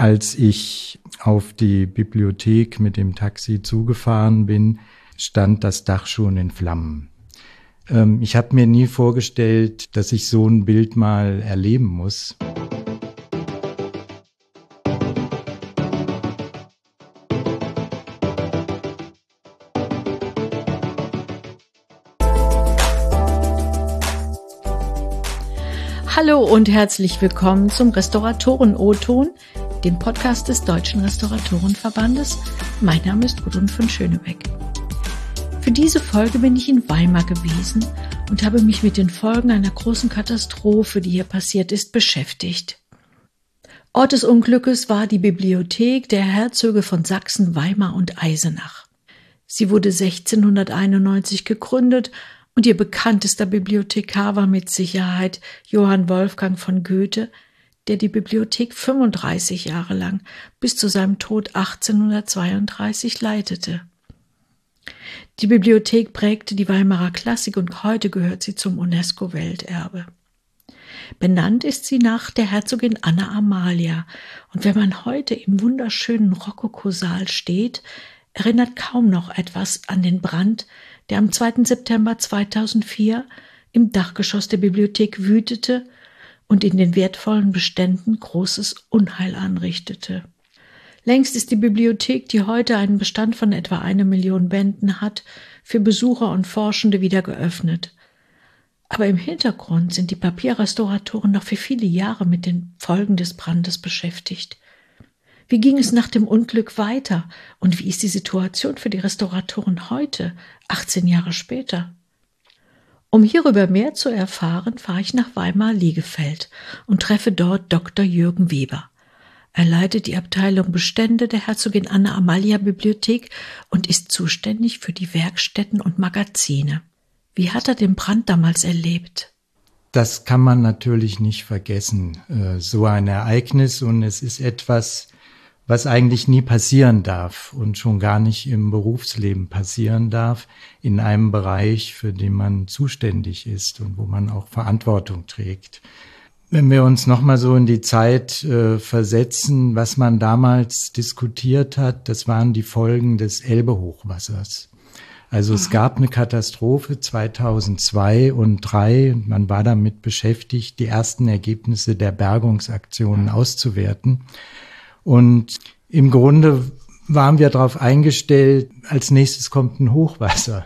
Als ich auf die Bibliothek mit dem Taxi zugefahren bin, stand das Dach schon in Flammen. Ich habe mir nie vorgestellt, dass ich so ein Bild mal erleben muss. Hallo und herzlich willkommen zum Restauratoren-O-Ton, dem Podcast des Deutschen Restauratorenverbandes. Mein Name ist Gudrun von Schönebeck. Für diese Folge bin ich in Weimar gewesen und habe mich mit den Folgen einer großen Katastrophe, die hier passiert ist, beschäftigt. Ort des Unglückes war die Bibliothek der Herzöge von Sachsen, Weimar und Eisenach. Sie wurde 1691 gegründet und ihr bekanntester Bibliothekar war mit Sicherheit Johann Wolfgang von Goethe, der die Bibliothek 35 Jahre lang bis zu seinem Tod 1832 leitete. Die Bibliothek prägte die Weimarer Klassik und heute gehört sie zum UNESCO-Welterbe. Benannt ist sie nach der Herzogin Anna Amalia, und wenn man heute im wunderschönen Rokokosaal steht, erinnert kaum noch etwas an den Brand, der am 2. September 2004 im Dachgeschoss der Bibliothek wütete und in den wertvollen Beständen großes Unheil anrichtete. Längst ist die Bibliothek, die heute einen Bestand von etwa 1 Million Bänden hat, für Besucher und Forschende wieder geöffnet. Aber im Hintergrund sind die Papierrestauratoren noch für viele Jahre mit den Folgen des Brandes beschäftigt. Wie ging es nach dem Unglück weiter und wie ist die Situation für die Restauratoren heute, 18 Jahre später? Um hierüber mehr zu erfahren, fahre ich nach Weimar-Liegefeld und treffe dort Dr. Jürgen Weber. Er leitet die Abteilung Bestände der Herzogin Anna Amalia Bibliothek und ist zuständig für die Werkstätten und Magazine. Wie hat er den Brand damals erlebt? Das kann man natürlich nicht vergessen, so ein Ereignis, und es ist etwas, was eigentlich nie passieren darf und schon gar nicht im Berufsleben passieren darf, in einem Bereich, für den man zuständig ist und wo man auch Verantwortung trägt. Wenn wir uns nochmal so in die Zeit versetzen, was man damals diskutiert hat, das waren die Folgen des Elbe-Hochwassers. Also es gab eine Katastrophe 2002 und 2003 und man war damit beschäftigt, die ersten Ergebnisse der Bergungsaktionen auszuwerten. Und im Grunde waren wir darauf eingestellt, als nächstes kommt ein Hochwasser,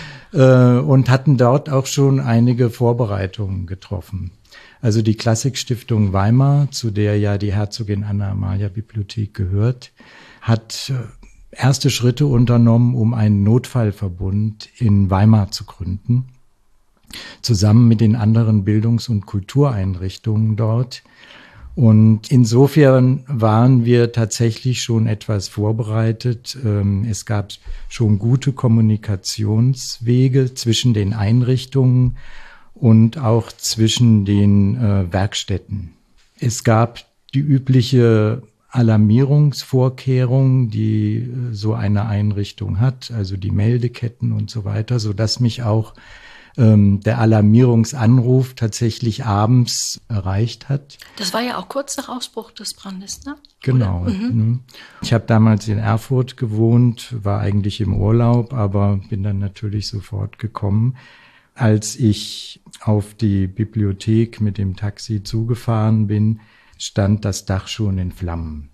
und hatten dort auch schon einige Vorbereitungen getroffen. Also die Klassikstiftung Weimar, zu der ja die Herzogin Anna Amalia Bibliothek gehört, hat erste Schritte unternommen, um einen Notfallverbund in Weimar zu gründen, zusammen mit den anderen Bildungs- und Kultureinrichtungen dort. Und insofern waren wir tatsächlich schon etwas vorbereitet. Es gab schon gute Kommunikationswege zwischen den Einrichtungen und auch zwischen den Werkstätten. Es gab die übliche Alarmierungsvorkehrung, die so eine Einrichtung hat, also die Meldeketten und so weiter, sodass mich auch der Alarmierungsanruf tatsächlich abends erreicht hat. Das war ja auch kurz nach Ausbruch des Brandes, ne? Genau. Ich habe damals in Erfurt gewohnt, war eigentlich im Urlaub, aber bin dann natürlich sofort gekommen. Als ich auf die Bibliothek mit dem Taxi zugefahren bin, stand das Dach schon in Flammen.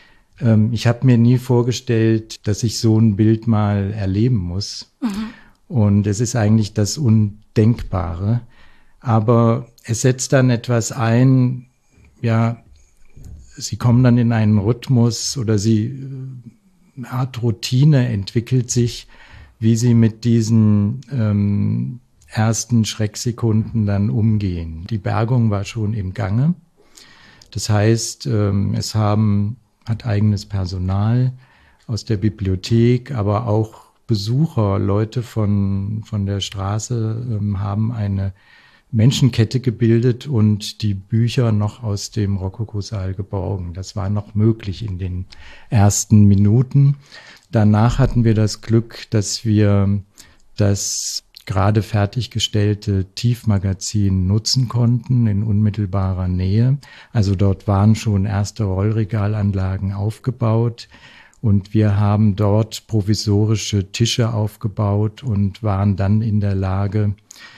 Ich habe mir nie vorgestellt, dass ich so ein Bild mal erleben muss. Und es ist eigentlich das Undenkbare. Aber es setzt dann etwas ein, ja, sie kommen dann in einen Rhythmus oder eine Art Routine entwickelt sich, wie sie mit diesen ersten Schrecksekunden dann umgehen. Die Bergung war schon im Gange. Das heißt, es hat eigenes Personal aus der Bibliothek, aber auch Besucher, Leute von der Straße haben eine Menschenkette gebildet und die Bücher noch aus dem Rokokosaal geborgen. Das war noch möglich in den ersten Minuten. Danach hatten wir das Glück, dass wir das gerade fertiggestellte Tiefmagazin nutzen konnten in unmittelbarer Nähe. Also dort waren schon erste Rollregalanlagen aufgebaut und wir haben dort provisorische Tische aufgebaut und waren dann in der Lage,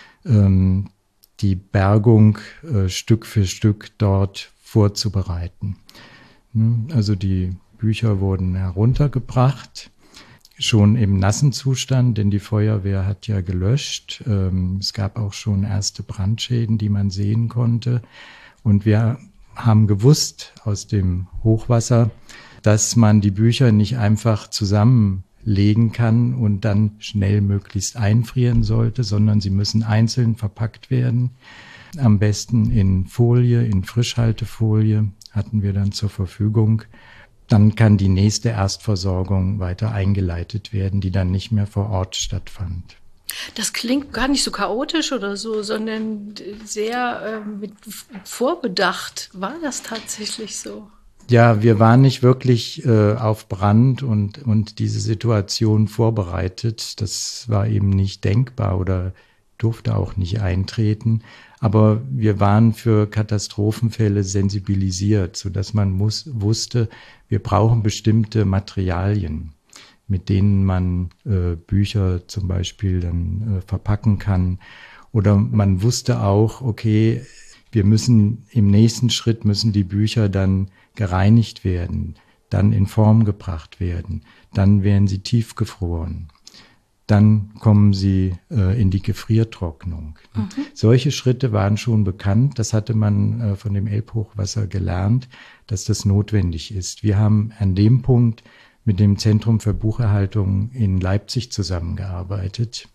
die Bergung Stück für Stück dort vorzubereiten. Also die Bücher wurden heruntergebracht, schon im nassen Zustand, denn die Feuerwehr hat ja gelöscht. Es gab auch schon erste Brandschäden, die man sehen konnte. Und wir haben gewusst aus dem Hochwasser, dass man die Bücher nicht einfach zusammenlegen kann und dann schnell möglichst einfrieren sollte, sondern sie müssen einzeln verpackt werden. Am besten in Folie, in Frischhaltefolie hatten wir dann zur Verfügung. Dann kann die nächste Erstversorgung weiter eingeleitet werden, die dann nicht mehr vor Ort stattfand. Das klingt gar nicht so chaotisch oder so, sondern sehr mit vorbedacht. War das tatsächlich so? Ja, wir waren nicht wirklich auf Brand und diese Situation vorbereitet. Das war eben nicht denkbar oder durfte auch nicht eintreten. Aber wir waren für Katastrophenfälle sensibilisiert, sodass man wusste, wir brauchen bestimmte Materialien, mit denen man Bücher zum Beispiel dann verpacken kann. Oder man wusste auch, okay, im nächsten Schritt müssen die Bücher dann gereinigt werden, dann in Form gebracht werden, dann werden sie tiefgefroren. Dann kommen sie in die Gefriertrocknung. Mhm. Solche Schritte waren schon bekannt. Das hatte man von dem Elbhochwasser gelernt, dass das notwendig ist. Wir haben an dem Punkt mit dem Zentrum für Bucherhaltung in Leipzig zusammengearbeitet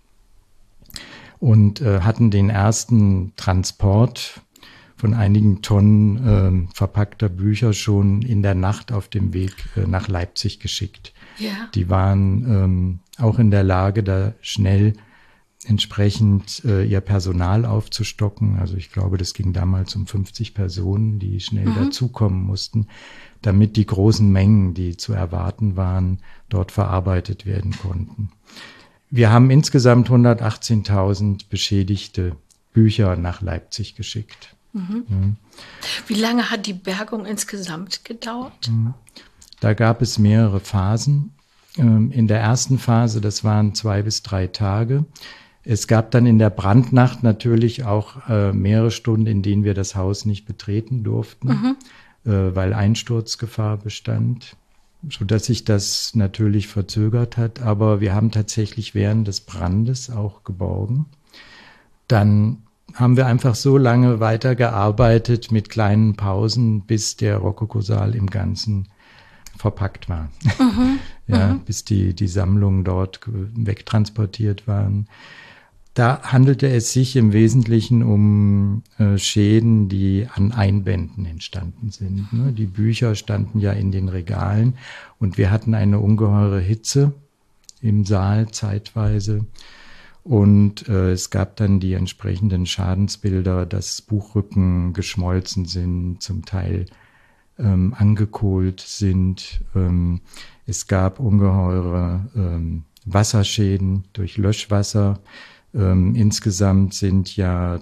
und hatten den ersten Transport von einigen Tonnen verpackter Bücher schon in der Nacht auf dem Weg nach Leipzig geschickt. Ja. Die waren auch in der Lage, da schnell entsprechend ihr Personal aufzustocken. Also ich glaube, das ging damals um 50 Personen, die schnell dazukommen mussten, damit die großen Mengen, die zu erwarten waren, dort verarbeitet werden konnten. Wir haben insgesamt 118.000 beschädigte Bücher nach Leipzig geschickt. Mhm. Ja. Wie lange hat die Bergung insgesamt gedauert? Da gab es mehrere Phasen. In der ersten Phase, das waren 2 bis 3 Tage. Es gab dann in der Brandnacht natürlich auch mehrere Stunden, in denen wir das Haus nicht betreten durften, weil Einsturzgefahr bestand, sodass sich das natürlich verzögert hat. Aber wir haben tatsächlich während des Brandes auch geborgen. Dann haben wir einfach so lange weitergearbeitet mit kleinen Pausen, bis der Rokokosaal im Ganzen verpackt war. Bis die Sammlungen dort wegtransportiert waren. Da handelte es sich im Wesentlichen um Schäden, die an Einbänden entstanden sind. Ne? Die Bücher standen ja in den Regalen und wir hatten eine ungeheure Hitze im Saal zeitweise. Und es gab dann die entsprechenden Schadensbilder, dass Buchrücken geschmolzen sind, zum Teil angekohlt sind. Es gab ungeheure Wasserschäden durch Löschwasser. Insgesamt sind ja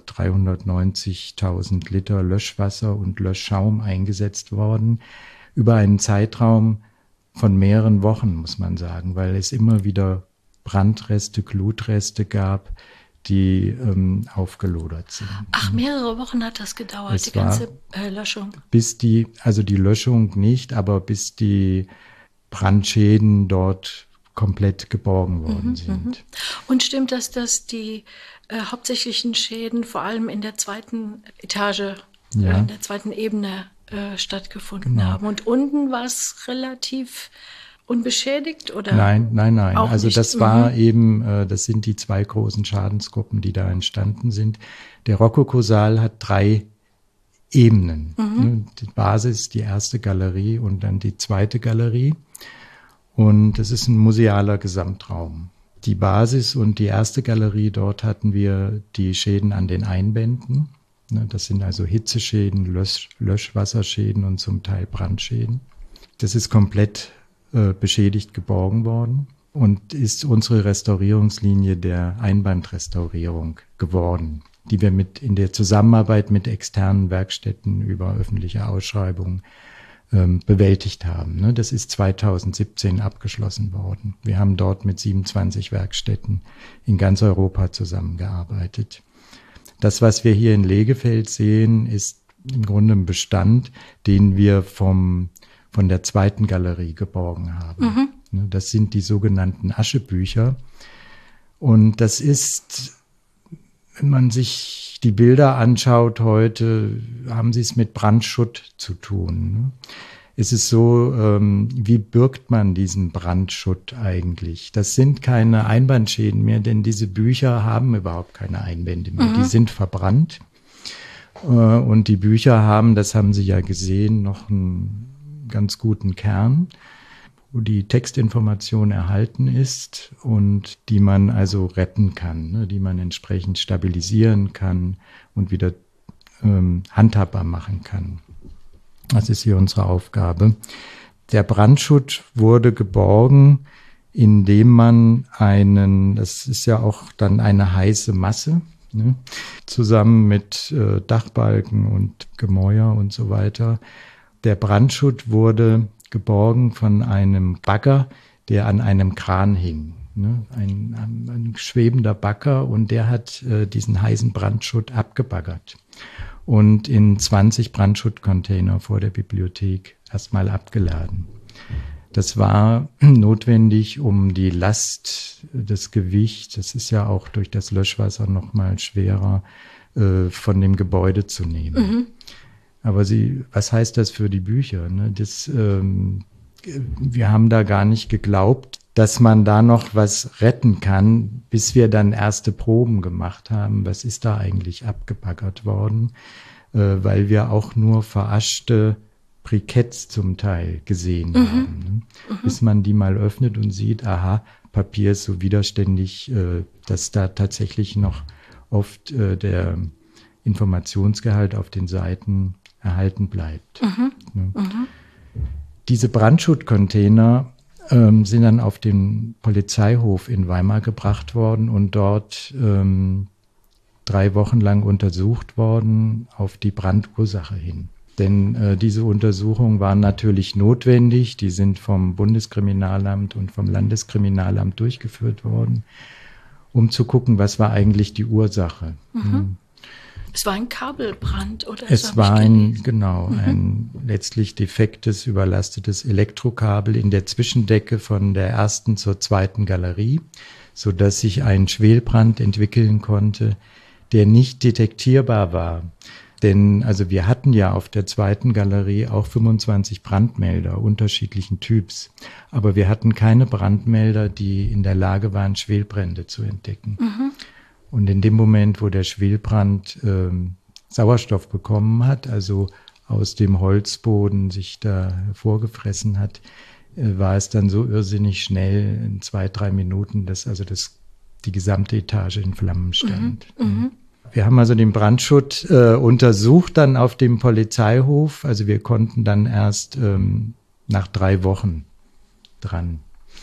390.000 Liter Löschwasser und Löschschaum eingesetzt worden, über einen Zeitraum von mehreren Wochen, muss man sagen, weil es immer wieder Brandreste, Glutreste gab, die aufgelodert sind. Ach, mehrere Wochen hat das gedauert, die ganze Löschung? Die Löschung nicht, aber bis die Brandschäden dort komplett geborgen worden sind. Und stimmt das, dass die hauptsächlichen Schäden vor allem in der zweiten Etage, in der zweiten Ebene stattgefunden haben? Und unten war es relativ unbeschädigt, oder? Nein. Also nicht? Das war eben, das sind die 2 großen Schadensgruppen, die da entstanden sind. Der Rokokosaal hat 3 Ebenen. Die Basis, die erste Galerie und dann die zweite Galerie. Und das ist ein musealer Gesamtraum. Die Basis und die erste Galerie, dort hatten wir die Schäden an den Einbänden. Das sind also Hitzeschäden, Löschwasserschäden und zum Teil Brandschäden. Das ist komplett beschädigt geborgen worden. und ist unsere Restaurierungslinie der Einbandrestaurierung geworden, die wir in der Zusammenarbeit mit externen Werkstätten über öffentliche Ausschreibungen bewältigt haben. Das ist 2017 abgeschlossen worden. Wir haben dort mit 27 Werkstätten in ganz Europa zusammengearbeitet. Das, was wir hier in Legefeld sehen, ist im Grunde ein Bestand, den wir von der zweiten Galerie geborgen haben. Das sind die sogenannten Aschebücher. Und das ist, wenn man sich die Bilder anschaut heute, haben sie es mit Brandschutt zu tun. Es ist so, wie bürgt man diesen Brandschutt eigentlich? Das sind keine Einbandschäden mehr, denn diese Bücher haben überhaupt keine Einbände mehr. Die sind verbrannt. Und die Bücher haben, das haben Sie ja gesehen, noch einen ganz guten Kern, wo die Textinformation erhalten ist und die man also retten kann, die man entsprechend stabilisieren kann und wieder handhabbar machen kann. Das ist hier unsere Aufgabe. Der Brandschutt wurde geborgen, indem man das ist ja auch dann eine heiße Masse, zusammen mit Dachbalken und Gemäuer und so weiter. Der Brandschutt wurde geborgen von einem Bagger, der an einem Kran hing. Ein schwebender Bagger, und der hat diesen heißen Brandschutt abgebaggert und in 20 Brandschuttcontainer vor der Bibliothek erstmal abgeladen. Das war notwendig, um die Last, das Gewicht, das ist ja auch durch das Löschwasser noch mal schwerer, von dem Gebäude zu nehmen. Aber was heißt das für die Bücher? Wir haben da gar nicht geglaubt, dass man da noch was retten kann, bis wir dann erste Proben gemacht haben. Was ist da eigentlich abgebaggert worden? Weil wir auch nur veraschte Briketts zum Teil gesehen haben. Bis man die mal öffnet und sieht, aha, Papier ist so widerständig, dass da tatsächlich noch oft der Informationsgehalt auf den Seiten erhalten bleibt. Diese Brandschuttcontainer sind dann auf den Polizeihof in Weimar gebracht worden und dort 3 Wochen lang untersucht worden auf die Brandursache hin. Denn diese Untersuchungen waren natürlich notwendig. Die sind vom Bundeskriminalamt und vom Landeskriminalamt durchgeführt worden, um zu gucken, was war eigentlich die Ursache. Es war ein Kabelbrand, oder? Es war ein letztlich defektes, überlastetes Elektrokabel in der Zwischendecke von der ersten zur zweiten Galerie, sodass sich ein Schwelbrand entwickeln konnte, der nicht detektierbar war. Denn also wir hatten ja auf der zweiten Galerie auch 25 Brandmelder unterschiedlichen Typs, aber wir hatten keine Brandmelder, die in der Lage waren, Schwelbrände zu entdecken. Und in dem Moment, wo der Schwelbrand Sauerstoff bekommen hat, also aus dem Holzboden sich da hervorgefressen hat, war es dann so irrsinnig schnell in 2-3 Minuten, dass die gesamte Etage in Flammen stand. Wir haben also den Brandschutt untersucht dann auf dem Polizeihof. Also wir konnten dann erst nach 3 Wochen dran.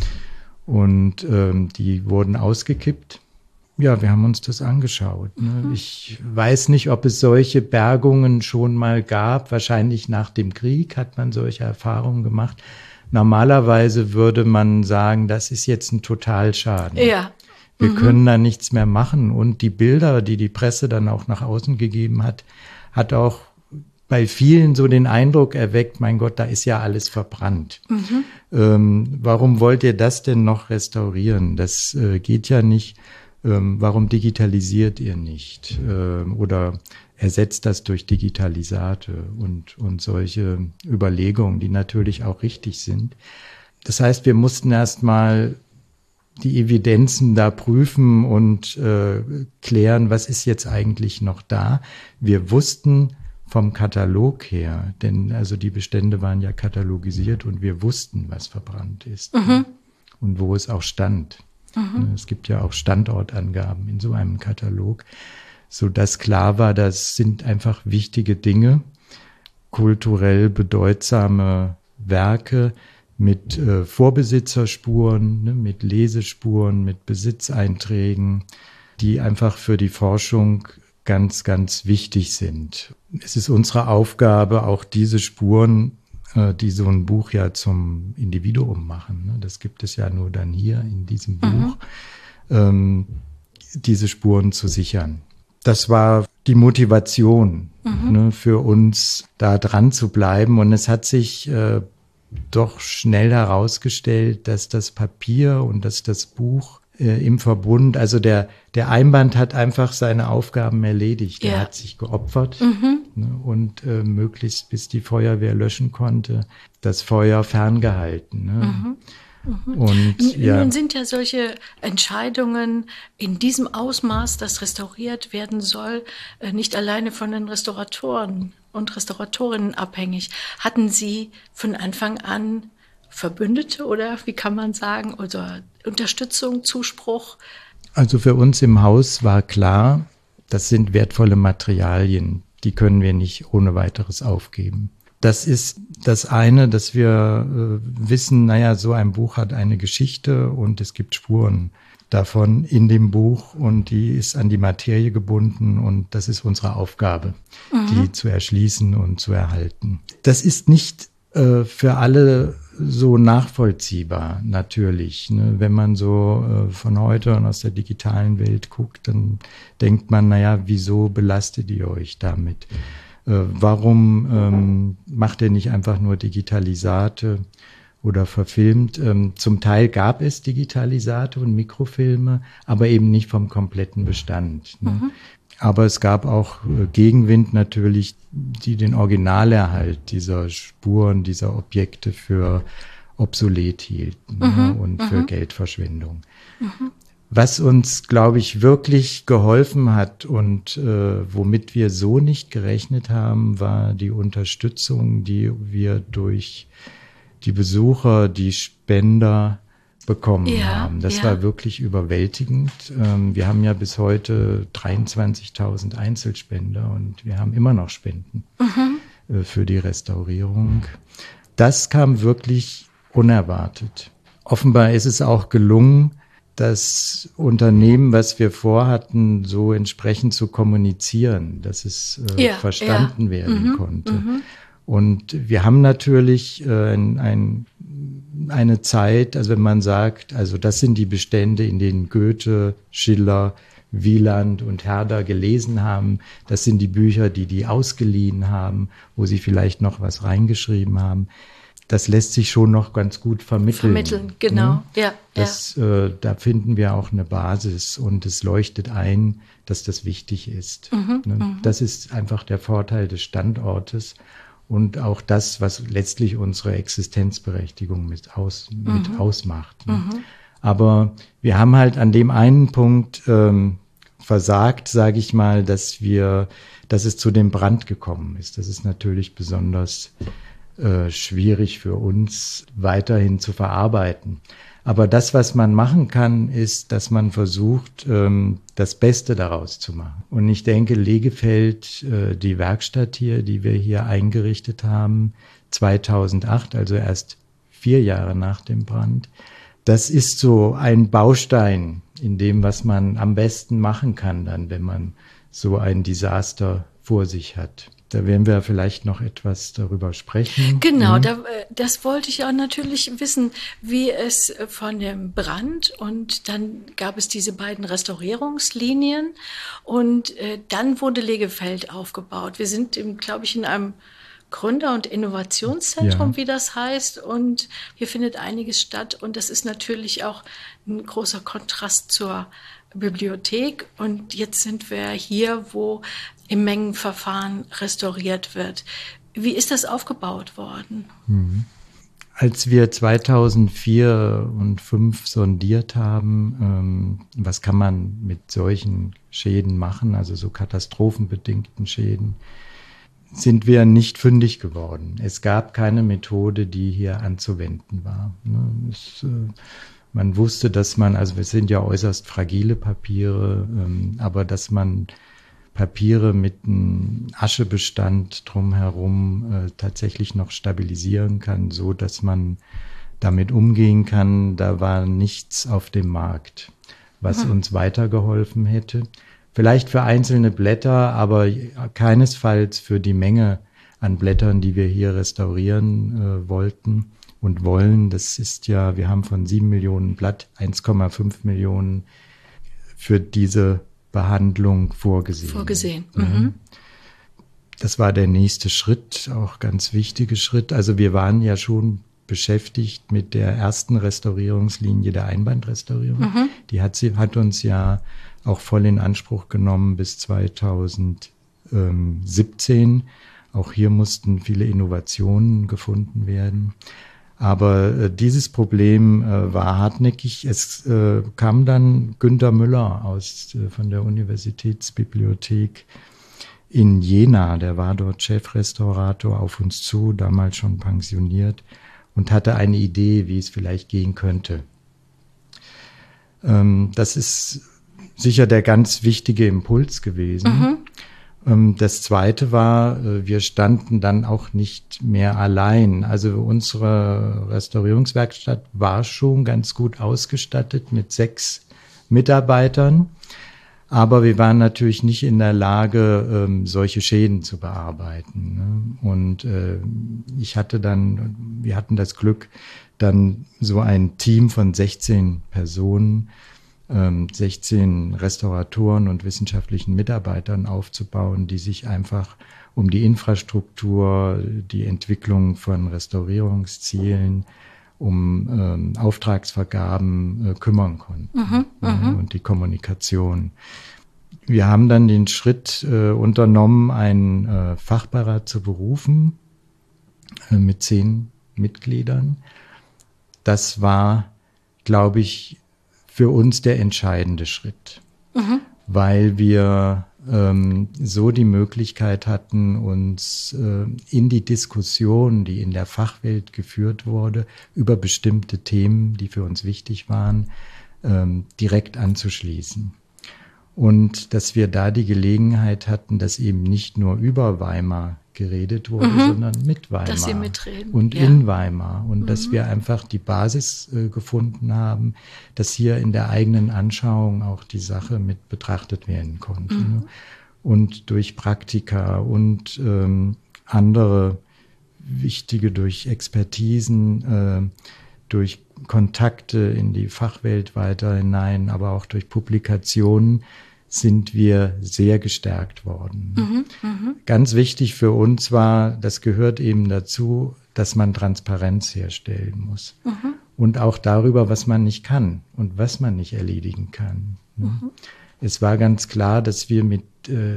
Und die wurden ausgekippt. Ja, wir haben uns das angeschaut. Ich weiß nicht, ob es solche Bergungen schon mal gab. Wahrscheinlich nach dem Krieg hat man solche Erfahrungen gemacht. Normalerweise würde man sagen, das ist jetzt ein Totalschaden. Ja. Wir können da nichts mehr machen. Und die Bilder, die die Presse dann auch nach außen gegeben hat, hat auch bei vielen so den Eindruck erweckt, mein Gott, da ist ja alles verbrannt. Warum wollt ihr das denn noch restaurieren? Das geht ja nicht. Warum digitalisiert ihr nicht? Oder ersetzt das durch Digitalisate und solche Überlegungen, die natürlich auch richtig sind. Das heißt, wir mussten erstmal die Evidenzen da prüfen und klären, was ist jetzt eigentlich noch da. Wir wussten vom Katalog her, denn also die Bestände waren ja katalogisiert und wir wussten, was verbrannt ist und wo es auch stand. Es gibt ja auch Standortangaben in so einem Katalog, sodass klar war, das sind einfach wichtige Dinge, kulturell bedeutsame Werke, mit Vorbesitzerspuren, ne, mit Lesespuren, mit Besitzeinträgen, die einfach für die Forschung ganz, ganz wichtig sind. Es ist unsere Aufgabe, auch diese Spuren, die so ein Buch ja zum Individuum machen, ne, das gibt es ja nur dann hier in diesem Buch, diese Spuren zu sichern. Das war die Motivation, ne, für uns da dran zu bleiben. Und es hat sich doch schnell herausgestellt, dass das Papier und dass das Buch im Verbund, also der Einband hat einfach seine Aufgaben erledigt. Er hat sich geopfert, ne, und möglichst bis die Feuerwehr löschen konnte, das Feuer ferngehalten. Ne. Und nun sind ja solche Entscheidungen in diesem Ausmaß, dass restauriert werden soll, nicht alleine von den Restauratoren und Restauratorinnen abhängig. Hatten Sie von Anfang an Verbündete oder wie kann man sagen, oder Unterstützung, Zuspruch? Also für uns im Haus war klar, das sind wertvolle Materialien, die können wir nicht ohne weiteres aufgeben. Das ist das eine, dass wir wissen, naja, so ein Buch hat eine Geschichte und es gibt Spuren davon in dem Buch und die ist an die Materie gebunden und das ist unsere Aufgabe, die zu erschließen und zu erhalten. Das ist nicht für alle so nachvollziehbar, natürlich. Ne? Wenn man so von heute und aus der digitalen Welt guckt, dann denkt man, naja, wieso belastet ihr euch damit? Warum macht ihr nicht einfach nur Digitalisate oder verfilmt? Zum Teil gab es Digitalisate und Mikrofilme, aber eben nicht vom kompletten Bestand. Ne? Aber es gab auch Gegenwind natürlich, die den Originalerhalt dieser Spuren, dieser Objekte für obsolet hielten, ne? Und für Geldverschwendung. Was uns, glaube ich, wirklich geholfen hat und womit wir so nicht gerechnet haben, war die Unterstützung, die wir durch die Besucher, die Spender bekommen haben. Das war wirklich überwältigend. Wir haben ja bis heute 23.000 Einzelspender und wir haben immer noch Spenden für die Restaurierung. Das kam wirklich unerwartet. Offenbar ist es auch gelungen, das Unternehmen, was wir vorhatten, so entsprechend zu kommunizieren, dass es verstanden werden konnte. Und wir haben natürlich eine Zeit, also wenn man sagt, also das sind die Bestände, in denen Goethe, Schiller, Wieland und Herder gelesen haben. Das sind die Bücher, die ausgeliehen haben, wo sie vielleicht noch was reingeschrieben haben. Das lässt sich schon noch ganz gut vermitteln. Vermitteln, genau. Ne? Da finden wir auch eine Basis und es leuchtet ein, dass das wichtig ist. Ne? Das ist einfach der Vorteil des Standortes und auch das, was letztlich unsere Existenzberechtigung mit ausmacht. Ne? Aber wir haben halt an dem einen Punkt versagt, sage ich mal, dass es zu dem Brand gekommen ist. Das ist natürlich besonders schwierig für uns weiterhin zu verarbeiten. Aber das, was man machen kann, ist, dass man versucht, das Beste daraus zu machen. Und ich denke, Legefeld, die Werkstatt hier, die wir hier eingerichtet haben, 2008, also erst 4 Jahre nach dem Brand, das ist so ein Baustein in dem, was man am besten machen kann dann, wenn man so ein Desaster vor sich hat. Da werden wir vielleicht noch etwas darüber sprechen. Genau, das wollte ich auch natürlich wissen, wie es von dem Brand und dann gab es diese beiden Restaurierungslinien und dann wurde Legefeld aufgebaut. Wir sind, glaube ich, in einem Gründer- und Innovationszentrum, wie das heißt, und hier findet einiges statt und das ist natürlich auch ein großer Kontrast zur Bibliothek und jetzt sind wir hier, wo im Mengenverfahren restauriert wird. Wie ist das aufgebaut worden? Als wir 2004 und 2005 sondiert haben, was kann man mit solchen Schäden machen, also so katastrophenbedingten Schäden, sind wir nicht fündig geworden. Es gab keine Methode, die hier anzuwenden war. Man wusste, dass also wir sind ja äußerst fragile Papiere, aber dass man Papiere mit einem Aschebestand drumherum tatsächlich noch stabilisieren kann, so dass man damit umgehen kann, da war nichts auf dem Markt, was uns weitergeholfen hätte. Vielleicht für einzelne Blätter, aber keinesfalls für die Menge an Blättern, die wir hier restaurieren wollten und wollen. Das ist ja, wir haben von 7 Millionen Blatt 1,5 Millionen für diese Behandlung vorgesehen. Mhm. Das war der nächste Schritt, auch ganz wichtige Schritt. Also wir waren ja schon beschäftigt mit der ersten Restaurierungslinie der Einbandrestaurierung. Die hat uns ja auch voll in Anspruch genommen bis 2017. Auch hier mussten viele Innovationen gefunden werden. Aber dieses Problem war hartnäckig. Es kam dann Günter Müller von der Universitätsbibliothek in Jena, der war dort Chefrestaurator, auf uns zu, damals schon pensioniert, und hatte eine Idee, wie es vielleicht gehen könnte. Das ist sicher der ganz wichtige Impuls gewesen. Das Zweite war, wir standen dann auch nicht mehr allein. Also unsere Restaurierungswerkstatt war schon ganz gut ausgestattet mit 6 Mitarbeitern. Aber wir waren natürlich nicht in der Lage, solche Schäden zu bearbeiten. Ne? Und wir hatten das Glück, dann so ein Team von 16 Personen, 16 Restauratoren und wissenschaftlichen Mitarbeitern aufzubauen, die sich einfach um die Infrastruktur, die Entwicklung von Restaurierungszielen, um Auftragsvergaben kümmern konnten und die Kommunikation. Wir haben dann den Schritt unternommen, einen Fachbeirat zu berufen mit 10 Mitgliedern. Das war, glaube ich, für uns der entscheidende Schritt, weil wir so die Möglichkeit hatten, uns in die Diskussion, die in der Fachwelt geführt wurde, über bestimmte Themen, die für uns wichtig waren, direkt anzuschließen. Und dass wir da die Gelegenheit hatten, dass eben nicht nur über Weimar geredet wurde, sondern mit Weimar dass Sie mitreden. Und in Weimar. Und dass wir einfach die Basis gefunden haben, dass hier in der eigenen Anschauung auch die Sache mit betrachtet werden konnte. Ne? Und durch Praktika und andere wichtige, durch Expertisen, durch Kontakte in die Fachwelt weiter hinein, aber auch durch Publikationen sind wir sehr gestärkt worden. Ganz wichtig für uns war, das gehört eben dazu, dass man Transparenz herstellen muss. Und auch darüber, was man nicht kann und was man nicht erledigen kann. Es war ganz klar, dass wir mit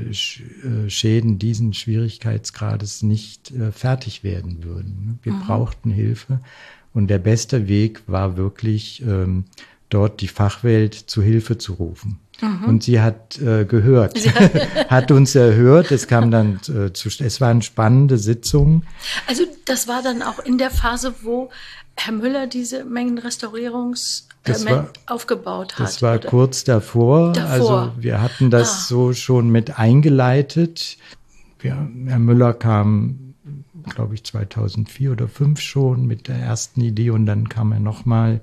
Schäden diesen Schwierigkeitsgrades nicht fertig werden würden. Wir brauchten Hilfe. Und der beste Weg war wirklich, dort die Fachwelt zu Hilfe zu rufen. Und sie hat gehört, hat uns erhört. Es kam dann es waren spannende Sitzungen. Also das war dann auch in der Phase, wo Herr Müller diese Mengenrestaurierungs aufgebaut hat. Das war oder? Kurz davor. Also wir hatten das so schon mit eingeleitet. Herr Müller kam, glaube ich, 2004 oder 2005 schon mit der ersten Idee und dann kam er nochmal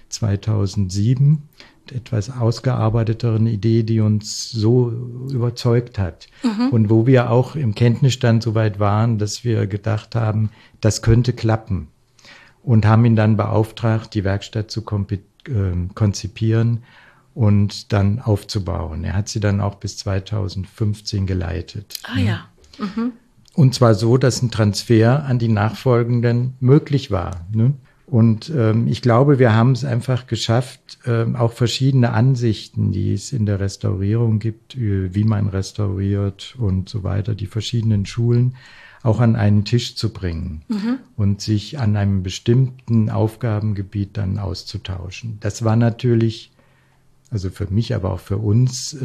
2007. Etwas ausgearbeiteteren Idee, die uns so überzeugt hat. Und wo wir auch im Kenntnisstand so weit waren, dass wir gedacht haben, das könnte klappen. Und haben ihn dann beauftragt, die Werkstatt zu konzipieren und dann aufzubauen. Er hat sie dann auch bis 2015 geleitet. Und zwar so, dass ein Transfer an die Nachfolgenden möglich war. Ne? Und ich glaube, wir haben es einfach geschafft, auch verschiedene Ansichten, die es in der Restaurierung gibt, wie man restauriert und so weiter, die verschiedenen Schulen auch an einen Tisch zu bringen und sich an einem bestimmten Aufgabengebiet dann auszutauschen. Das war natürlich, also für mich, aber auch für uns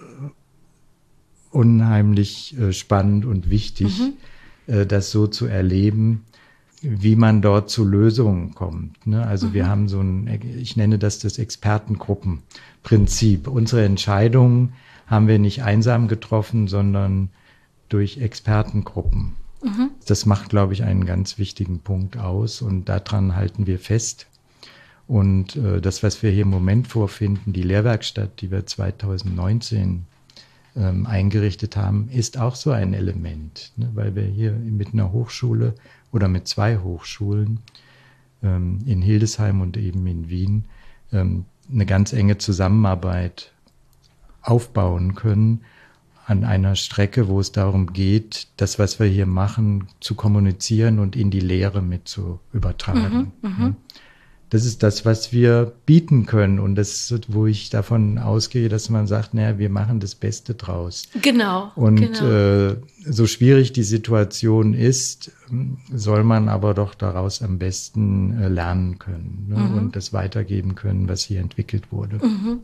unheimlich spannend und wichtig, das so zu erleben, wie man dort zu Lösungen kommt. Ne? Also wir haben so ich nenne das Expertengruppenprinzip. Unsere Entscheidungen haben wir nicht einsam getroffen, sondern durch Expertengruppen. Das macht, glaube ich, einen ganz wichtigen Punkt aus und daran halten wir fest. Und das, was wir hier im Moment vorfinden, die Lehrwerkstatt, die wir 2019 eingerichtet haben, ist auch so ein Element, ne? Weil wir hier mit einer Hochschule oder mit 2 Hochschulen in Hildesheim und eben in Wien eine ganz enge Zusammenarbeit aufbauen können an einer Strecke, wo es darum geht, das, was wir hier machen, zu kommunizieren und in die Lehre mit zu übertragen. Das ist das, was wir bieten können und das ist, wo ich davon ausgehe, dass man sagt, naja, wir machen das Beste draus. Genau. Und so schwierig die Situation ist, soll man aber doch daraus am besten lernen können, ne? Und das weitergeben können, was hier entwickelt wurde.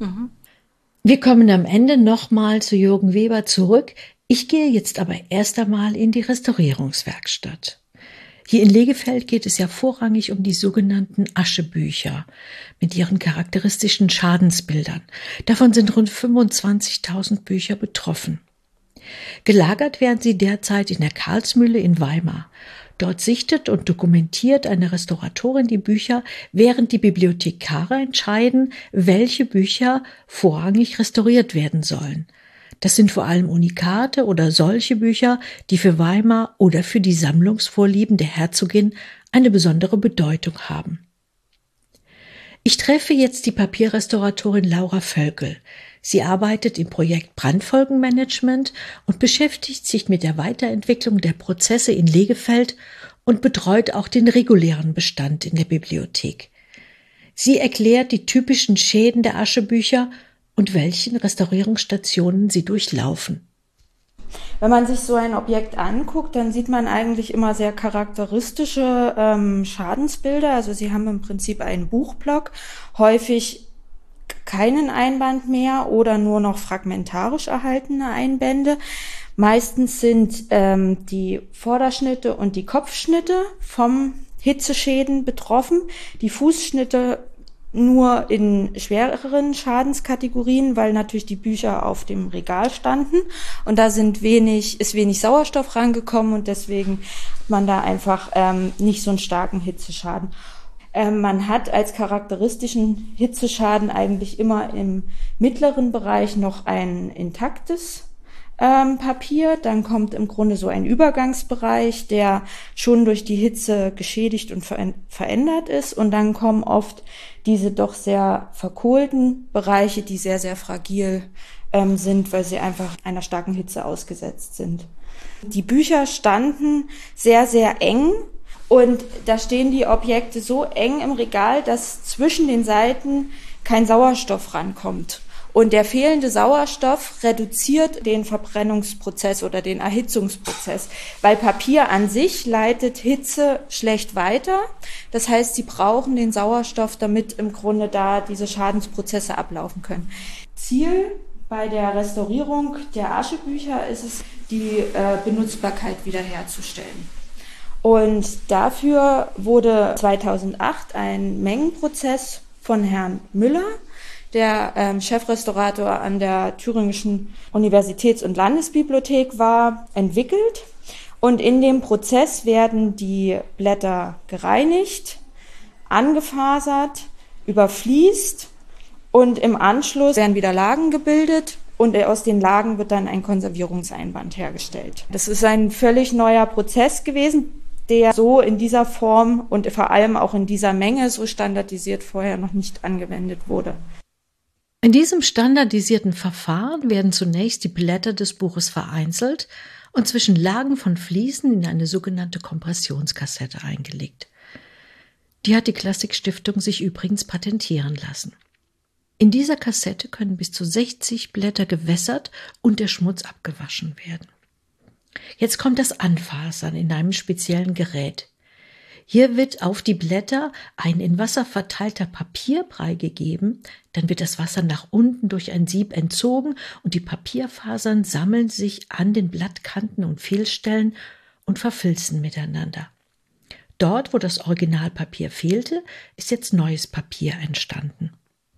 Wir kommen am Ende nochmal zu Jürgen Weber zurück. Ich gehe jetzt aber erst einmal in die Restaurierungswerkstatt. Hier in Legefeld geht es ja vorrangig um die sogenannten Aschebücher mit ihren charakteristischen Schadensbildern. Davon sind rund 25.000 Bücher betroffen. Gelagert werden sie derzeit in der Karlsmühle in Weimar. Dort sichtet und dokumentiert eine Restauratorin die Bücher, während die Bibliothekare entscheiden, welche Bücher vorrangig restauriert werden sollen. Das sind vor allem Unikate oder solche Bücher, die für Weimar oder für die Sammlungsvorlieben der Herzogin eine besondere Bedeutung haben. Ich treffe jetzt die Papierrestauratorin Laura Völkel. Sie arbeitet im Projekt Brandfolgenmanagement und beschäftigt sich mit der Weiterentwicklung der Prozesse in Legefeld und betreut auch den regulären Bestand in der Bibliothek. Sie erklärt die typischen Schäden der Aschebücher und welchen Restaurierungsstationen sie durchlaufen. Wenn man sich so ein Objekt anguckt, dann sieht man eigentlich immer sehr charakteristische Schadensbilder. Also sie haben im Prinzip einen Buchblock, häufig keinen Einband mehr oder nur noch fragmentarisch erhaltene Einbände. Meistens sind die Vorderschnitte und die Kopfschnitte vom Hitzeschäden betroffen. Die Fußschnitte nur in schwereren Schadenskategorien, weil natürlich die Bücher auf dem Regal standen und da ist wenig Sauerstoff rangekommen und deswegen hat man da einfach nicht so einen starken Hitzeschaden. Man hat als charakteristischen Hitzeschaden eigentlich immer im mittleren Bereich noch ein intaktes Papier, dann kommt im Grunde so ein Übergangsbereich, der schon durch die Hitze geschädigt und verändert ist und dann kommen oft diese doch sehr verkohlten Bereiche, die sehr, sehr fragil sind, weil sie einfach einer starken Hitze ausgesetzt sind. Die Bücher standen sehr, sehr eng und da stehen die Objekte so eng im Regal, dass zwischen den Seiten kein Sauerstoff rankommt. Und der fehlende Sauerstoff reduziert den Verbrennungsprozess oder den Erhitzungsprozess, weil Papier an sich leitet Hitze schlecht weiter. Das heißt, sie brauchen den Sauerstoff, damit im Grunde da diese Schadensprozesse ablaufen können. Ziel bei der Restaurierung der Aschebücher ist es, die Benutzbarkeit wiederherzustellen. Und dafür wurde 2008 ein Mengenprozess von Herrn Müller, der Chefrestaurator an der Thüringischen Universitäts- und Landesbibliothek war, entwickelt. Und in dem Prozess werden die Blätter gereinigt, angefasert, überfließt und im Anschluss werden wieder Lagen gebildet und aus den Lagen wird dann ein Konservierungseinband hergestellt. Das ist ein völlig neuer Prozess gewesen, der so in dieser Form und vor allem auch in dieser Menge so standardisiert vorher noch nicht angewendet wurde. In diesem standardisierten Verfahren werden zunächst die Blätter des Buches vereinzelt und zwischen Lagen von Fliesen in eine sogenannte Kompressionskassette eingelegt. Die hat die Klassikstiftung sich übrigens patentieren lassen. In dieser Kassette können bis zu 60 Blätter gewässert und der Schmutz abgewaschen werden. Jetzt kommt das Anfasern in einem speziellen Gerät. Hier wird auf die Blätter ein in Wasser verteilter Papierbrei gegeben, dann wird das Wasser nach unten durch ein Sieb entzogen und die Papierfasern sammeln sich an den Blattkanten und Fehlstellen und verfilzen miteinander. Dort, wo das Originalpapier fehlte, ist jetzt neues Papier entstanden.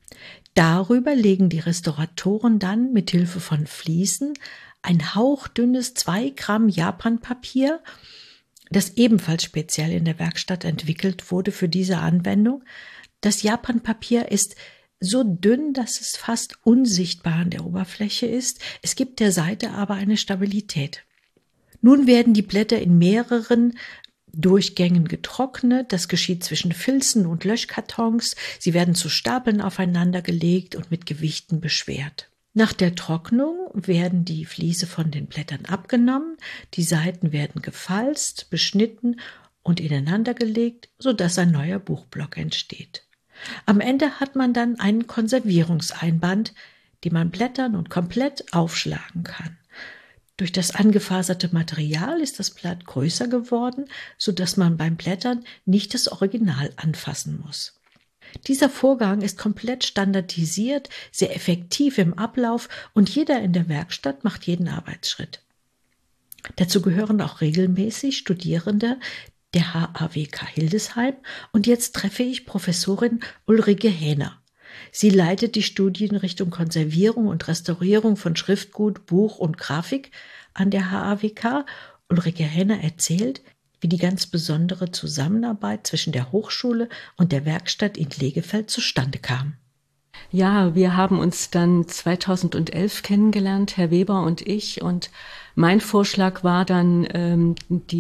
Darüber legen die Restauratoren dann mit Hilfe von Fliesen ein hauchdünnes 2 Gramm Japanpapier das ebenfalls speziell in der Werkstatt entwickelt wurde für diese Anwendung. Das Japanpapier ist so dünn, dass es fast unsichtbar an der Oberfläche ist. Es gibt der Seite aber eine Stabilität. Nun werden die Blätter in mehreren Durchgängen getrocknet. Das geschieht zwischen Filzen und Löschkartons. Sie werden zu Stapeln aufeinander gelegt und mit Gewichten beschwert. Nach der Trocknung werden die Vliese von den Blättern abgenommen, die Seiten werden gefalzt, beschnitten und ineinander gelegt, sodass ein neuer Buchblock entsteht. Am Ende hat man dann einen Konservierungseinband, den man blättern und komplett aufschlagen kann. Durch das angefaserte Material ist das Blatt größer geworden, sodass man beim Blättern nicht das Original anfassen muss. Dieser Vorgang ist komplett standardisiert, sehr effektiv im Ablauf und jeder in der Werkstatt macht jeden Arbeitsschritt. Dazu gehören auch regelmäßig Studierende der HAWK Hildesheim und jetzt treffe ich Professorin Ulrike Hähner. Sie leitet die Studienrichtung Konservierung und Restaurierung von Schriftgut, Buch und Grafik an der HAWK. Ulrike Hähner erzählt, wie die ganz besondere Zusammenarbeit zwischen der Hochschule und der Werkstatt in Lehgefeld zustande kam. Ja, wir haben uns dann 2011 kennengelernt, Herr Weber und ich. Und mein Vorschlag war dann,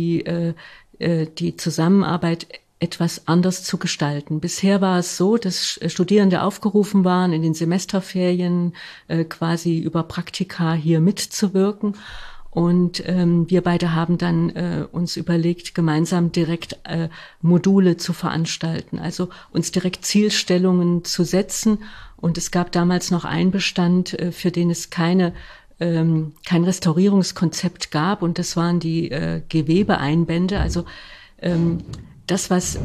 die Zusammenarbeit etwas anders zu gestalten. Bisher war es so, dass Studierende aufgerufen waren, in den Semesterferien quasi über Praktika hier mitzuwirken. Und wir beide haben dann uns überlegt, gemeinsam direkt Module zu veranstalten, also uns direkt Zielstellungen zu setzen. Und es gab damals noch einen Bestand, für den es kein Restaurierungskonzept gab. Und das waren die Gewebeeinbände. Also das, was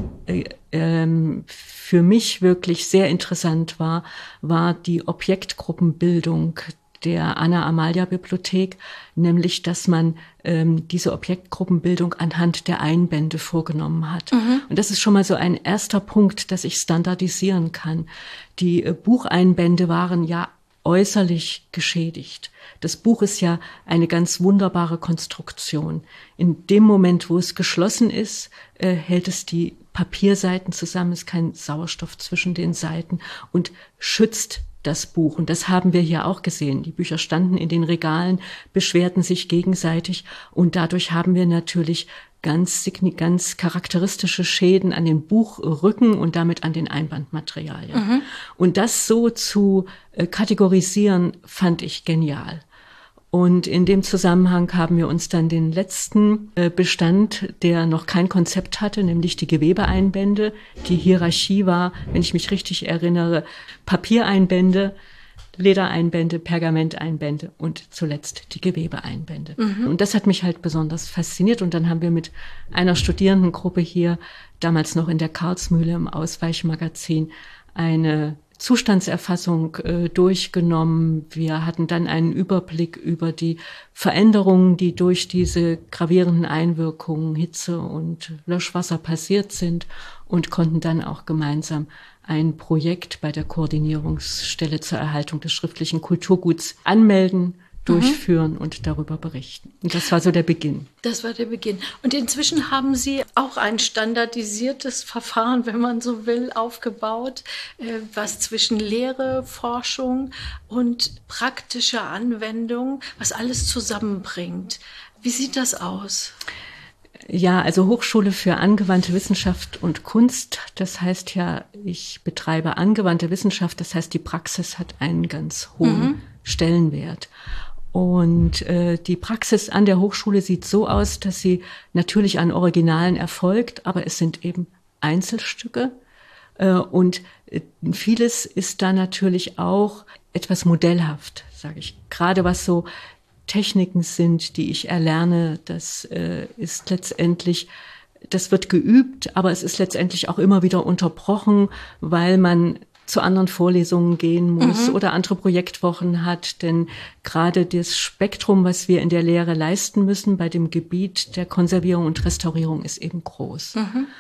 für mich wirklich sehr interessant war die Objektgruppenbildung der Anna-Amalia-Bibliothek, nämlich, dass man diese Objektgruppenbildung anhand der Einbände vorgenommen hat. Und das ist schon mal so ein erster Punkt, dass ich standardisieren kann. Die Bucheinbände waren ja äußerlich geschädigt. Das Buch ist ja eine ganz wunderbare Konstruktion. In dem Moment, wo es geschlossen ist, hält es die Papierseiten zusammen, ist kein Sauerstoff zwischen den Seiten und schützt das Buch. Und das haben wir hier auch gesehen. Die Bücher standen in den Regalen, beschwerten sich gegenseitig und dadurch haben wir natürlich ganz charakteristische Schäden an den Buchrücken und damit an den Einbandmaterialien. Und das so zu kategorisieren, fand ich genial. Und in dem Zusammenhang haben wir uns dann den letzten Bestand, der noch kein Konzept hatte, nämlich die Gewebeeinbände. Die Hierarchie war, wenn ich mich richtig erinnere, Papiereinbände, Ledereinbände, Pergamenteinbände und zuletzt die Gewebeeinbände. Und das hat mich halt besonders fasziniert. Und dann haben wir mit einer Studierendengruppe hier, damals noch in der Karlsmühle im Ausweichmagazin, eine Zustandserfassung durchgenommen. Wir hatten dann einen Überblick über die Veränderungen, die durch diese gravierenden Einwirkungen Hitze und Löschwasser passiert sind und konnten dann auch gemeinsam ein Projekt bei der Koordinierungsstelle zur Erhaltung des schriftlichen Kulturguts anmelden, durchführen und darüber berichten. Und das war so der Beginn. Das war der Beginn. Und inzwischen haben Sie auch ein standardisiertes Verfahren, wenn man so will, aufgebaut, was zwischen Lehre, Forschung und praktischer Anwendung, was alles zusammenbringt. Wie sieht das aus? Ja, also Hochschule für angewandte Wissenschaft und Kunst, das heißt ja, ich betreibe angewandte Wissenschaft, das heißt, die Praxis hat einen ganz hohen Stellenwert. Und die Praxis an der Hochschule sieht so aus, dass sie natürlich an Originalen erfolgt, aber es sind eben Einzelstücke. Und vieles ist da natürlich auch etwas modellhaft, sage ich. Gerade was so Techniken sind, die ich erlerne, das ist letztendlich, das wird geübt, aber es ist letztendlich auch immer wieder unterbrochen, weil man zu anderen Vorlesungen gehen muss oder andere Projektwochen hat, denn gerade das Spektrum, was wir in der Lehre leisten müssen bei dem Gebiet der Konservierung und Restaurierung, ist eben groß.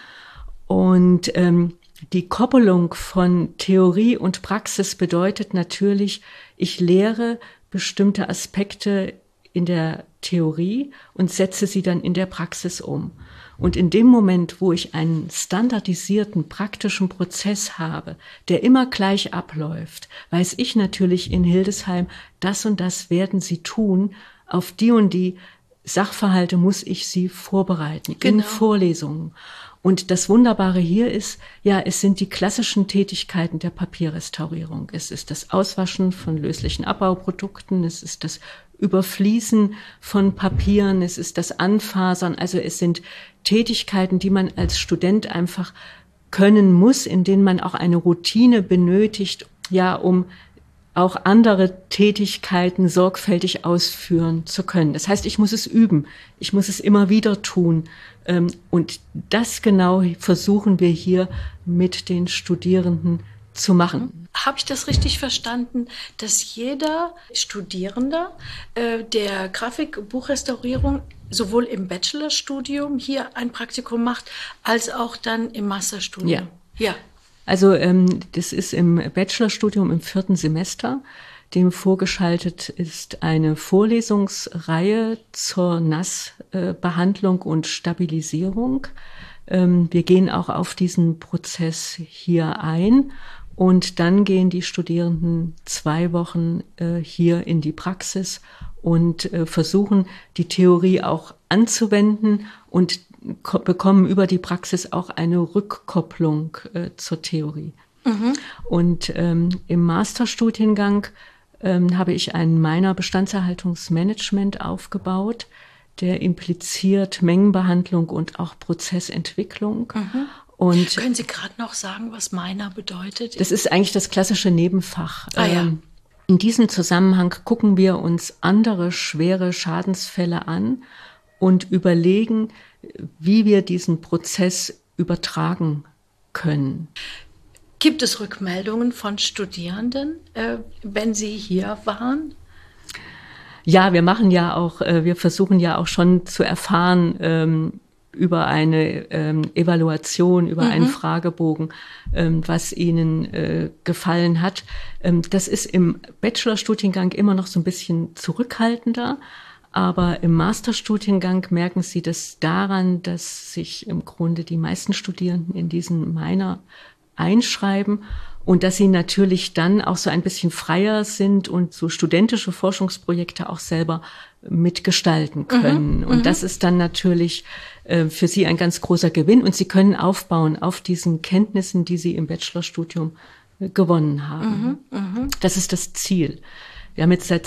Und die Koppelung von Theorie und Praxis bedeutet natürlich, ich lehre bestimmte Aspekte in der Theorie und setze sie dann in der Praxis um. Und in dem Moment, wo ich einen standardisierten, praktischen Prozess habe, der immer gleich abläuft, weiß ich natürlich in Hildesheim, das und das werden sie tun, auf die und die Sachverhalte muss ich sie vorbereiten, in Vorlesungen. Und das Wunderbare hier ist, ja, es sind die klassischen Tätigkeiten der Papierrestaurierung. Es ist das Auswaschen von löslichen Abbauprodukten, es ist das Überfließen von Papieren, es ist das Anfasern. Also es sind Tätigkeiten, die man als Student einfach können muss, in denen man auch eine Routine benötigt, ja, um auch andere Tätigkeiten sorgfältig ausführen zu können. Das heißt, ich muss es üben, ich muss es immer wieder tun. Und das genau versuchen wir hier mit den Studierenden zu machen. Habe ich das richtig verstanden, dass jeder Studierende der Grafikbuchrestaurierung sowohl im Bachelorstudium hier ein Praktikum macht, als auch dann im Masterstudium? Ja. Also das ist im Bachelorstudium im 4. Semester. Dem vorgeschaltet ist eine Vorlesungsreihe zur Nassbehandlung und Stabilisierung. Wir gehen auch auf diesen Prozess hier ein. Und dann gehen die Studierenden 2 Wochen hier in die Praxis und versuchen, die Theorie auch anzuwenden und bekommen über die Praxis auch eine Rückkopplung zur Theorie. Mhm. Und im Masterstudiengang habe ich ein Minor Bestandserhaltungsmanagement aufgebaut, der impliziert Mengenbehandlung und auch Prozessentwicklung. Mhm. Und können Sie gerade noch sagen, was Minor bedeutet? Das ist eigentlich das klassische Nebenfach. In diesem Zusammenhang gucken wir uns andere schwere Schadensfälle an und überlegen, wie wir diesen Prozess übertragen können. Gibt es Rückmeldungen von Studierenden, wenn sie hier waren? Ja, wir versuchen ja auch schon zu erfahren, über eine Evaluation, über einen Fragebogen, was ihnen gefallen hat. Das ist im Bachelorstudiengang immer noch so ein bisschen zurückhaltender, aber im Masterstudiengang merken Sie das daran, dass sich im Grunde die meisten Studierenden in diesen Minor einschreiben und dass sie natürlich dann auch so ein bisschen freier sind und so studentische Forschungsprojekte auch selber mitgestalten können. Und das ist dann natürlich für sie ein ganz großer Gewinn. Und sie können aufbauen auf diesen Kenntnissen, die sie im Bachelorstudium gewonnen haben. Das ist das Ziel. Wir haben jetzt seit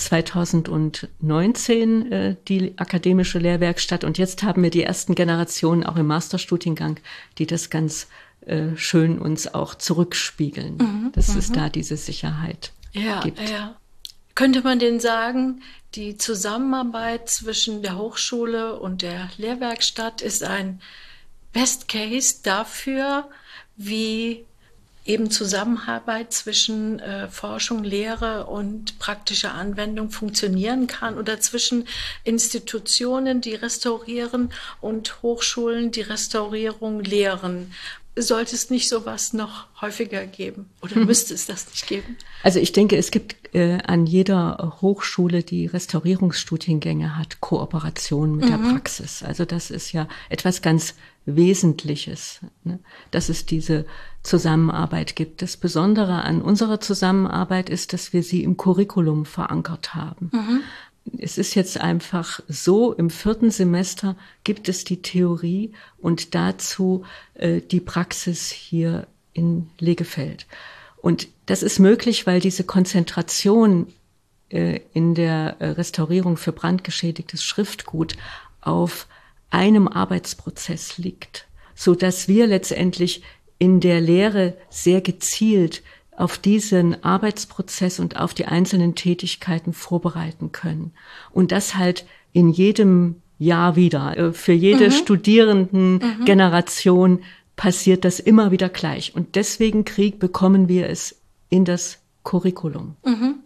2019 die akademische Lehrwerkstatt und jetzt haben wir die ersten Generationen auch im Masterstudiengang, die das ganz schön uns auch zurückspiegeln, dass es da diese Sicherheit gibt. Ja. Könnte man denn sagen, die Zusammenarbeit zwischen der Hochschule und der Lehrwerkstatt ist ein Best Case dafür, wie eben Zusammenarbeit zwischen Forschung, Lehre und praktischer Anwendung funktionieren kann oder zwischen Institutionen, die restaurieren und Hochschulen, die Restaurierung lehren? Sollte es nicht sowas noch häufiger geben oder müsste es das nicht geben? Also ich denke, es gibt an jeder Hochschule, die Restaurierungsstudiengänge hat, Kooperation mit der Praxis. Also das ist ja etwas ganz Wesentliches, ne? Dass es diese Zusammenarbeit gibt. Das Besondere an unserer Zusammenarbeit ist, dass wir sie im Curriculum verankert haben. Es ist jetzt einfach so, im 4. Semester gibt es die Theorie und dazu die Praxis hier in Legefeld. Und das ist möglich, weil diese Konzentration in der Restaurierung für brandgeschädigtes Schriftgut auf einem Arbeitsprozess liegt, so dass wir letztendlich in der Lehre sehr gezielt auf diesen Arbeitsprozess und auf die einzelnen Tätigkeiten vorbereiten können. Und das halt in jedem Jahr wieder. Für jede Studierendengeneration passiert das immer wieder gleich. Und deswegen bekommen wir es in das Curriculum.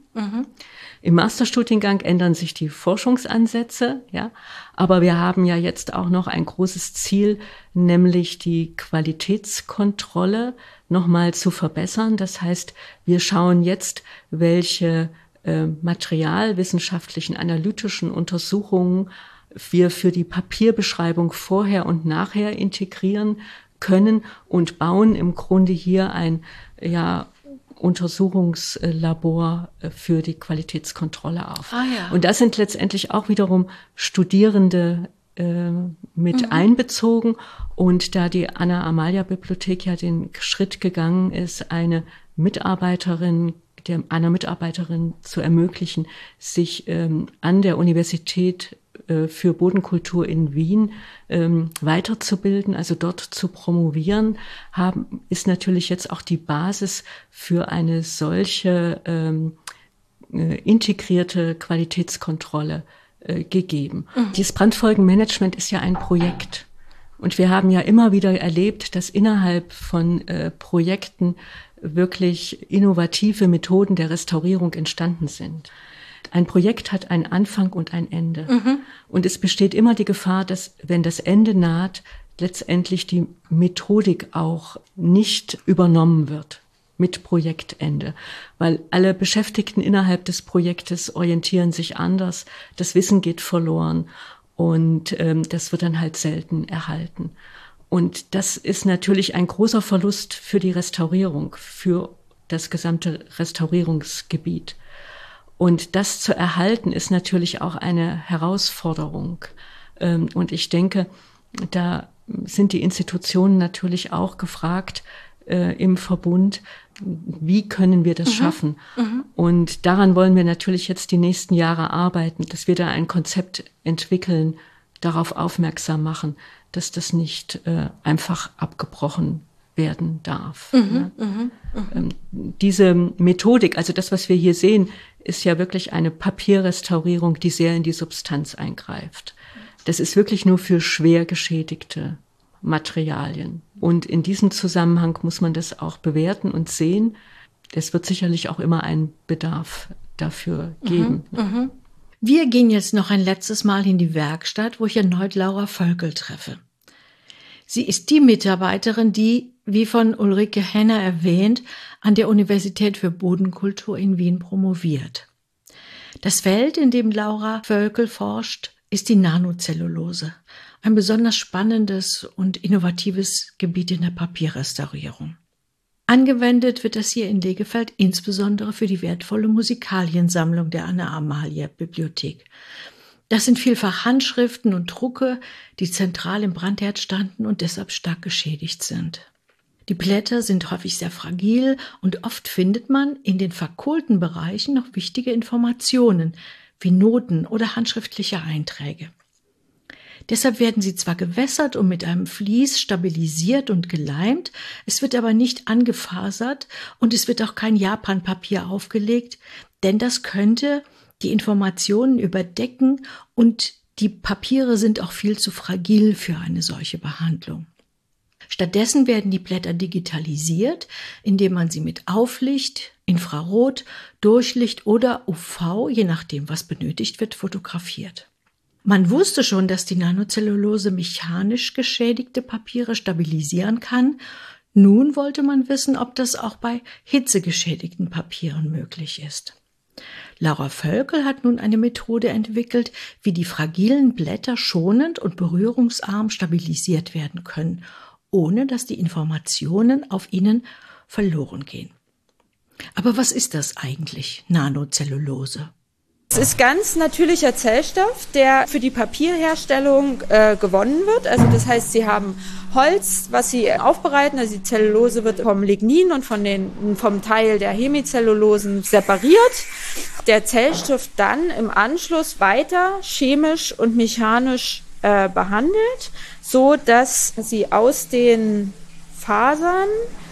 Im Masterstudiengang ändern sich die Forschungsansätze, ja. Aber wir haben ja jetzt auch noch ein großes Ziel, nämlich die Qualitätskontrolle nochmal zu verbessern. Das heißt, wir schauen jetzt, welche materialwissenschaftlichen, analytischen Untersuchungen wir für die Papierbeschreibung vorher und nachher integrieren können und bauen im Grunde hier ein Untersuchungslabor für die Qualitätskontrolle auf. Und da sind letztendlich auch wiederum Studierende mit einbezogen. Und da die Anna-Amalia-Bibliothek ja den Schritt gegangen ist, einer Mitarbeiterin zu ermöglichen, sich an der Universität für Bodenkultur in Wien weiterzubilden, also dort zu promovieren, ist natürlich jetzt auch die Basis für eine solche integrierte Qualitätskontrolle gegeben. Dieses Brandfolgenmanagement ist ja ein Projekt. Und wir haben ja immer wieder erlebt, dass innerhalb von Projekten wirklich innovative Methoden der Restaurierung entstanden sind. Ein Projekt hat einen Anfang und ein Ende. Und es besteht immer die Gefahr, dass, wenn das Ende naht, letztendlich die Methodik auch nicht übernommen wird mit Projektende. Weil alle Beschäftigten innerhalb des Projektes orientieren sich anders, das Wissen geht verloren und das wird dann halt selten erhalten. Und das ist natürlich ein großer Verlust für die Restaurierung, für das gesamte Restaurierungsgebiet. Und das zu erhalten, ist natürlich auch eine Herausforderung. Und ich denke, da sind die Institutionen natürlich auch gefragt im Verbund, wie können wir das schaffen? Und daran wollen wir natürlich jetzt die nächsten Jahre arbeiten, dass wir da ein Konzept entwickeln, darauf aufmerksam machen, dass das nicht einfach abgebrochen werden darf. Diese Methodik, also das, was wir hier sehen, ist ja wirklich eine Papierrestaurierung, die sehr in die Substanz eingreift. Das ist wirklich nur für schwer geschädigte Materialien. Und in diesem Zusammenhang muss man das auch bewerten und sehen. Es wird sicherlich auch immer einen Bedarf dafür geben. Wir gehen jetzt noch ein letztes Mal in die Werkstatt, wo ich erneut Laura Völkel treffe. Sie ist die Mitarbeiterin, die, wie von Ulrike Henner erwähnt, an der Universität für Bodenkultur in Wien promoviert. Das Feld, in dem Laura Völkel forscht, ist die Nanozellulose. Ein besonders spannendes und innovatives Gebiet in der Papierrestaurierung. Angewendet wird das hier in Legefeld insbesondere für die wertvolle Musikaliensammlung der Anna-Amalia-Bibliothek. Das sind vielfach Handschriften und Drucke, die zentral im Brandherd standen und deshalb stark geschädigt sind. Die Blätter sind häufig sehr fragil und oft findet man in den verkohlten Bereichen noch wichtige Informationen wie Noten oder handschriftliche Einträge. Deshalb werden sie zwar gewässert und mit einem Vlies stabilisiert und geleimt, es wird aber nicht angefasert und es wird auch kein Japanpapier aufgelegt, denn das könnte die Informationen überdecken und die Papiere sind auch viel zu fragil für eine solche Behandlung. Stattdessen werden die Blätter digitalisiert, indem man sie mit Auflicht, Infrarot, Durchlicht oder UV, je nachdem was benötigt wird, fotografiert. Man wusste schon, dass die Nanozellulose mechanisch geschädigte Papiere stabilisieren kann. Nun wollte man wissen, ob das auch bei hitzegeschädigten Papieren möglich ist. Laura Völkel hat nun eine Methode entwickelt, wie die fragilen Blätter schonend und berührungsarm stabilisiert werden können, ohne dass die Informationen auf ihnen verloren gehen. Aber was ist das eigentlich, Nanozellulose? Es ist ganz natürlicher Zellstoff, der für die Papierherstellung gewonnen wird. Also das heißt, Sie haben Holz, was Sie aufbereiten. Also die Zellulose wird vom Lignin und vom Teil der Hemizellulosen separiert. Der Zellstoff dann im Anschluss weiter chemisch und mechanisch behandelt, so dass Sie aus den Fasern